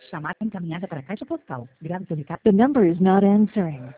Chamada encaminhada para a caixa postal. Grave seu recado. The number is not answering.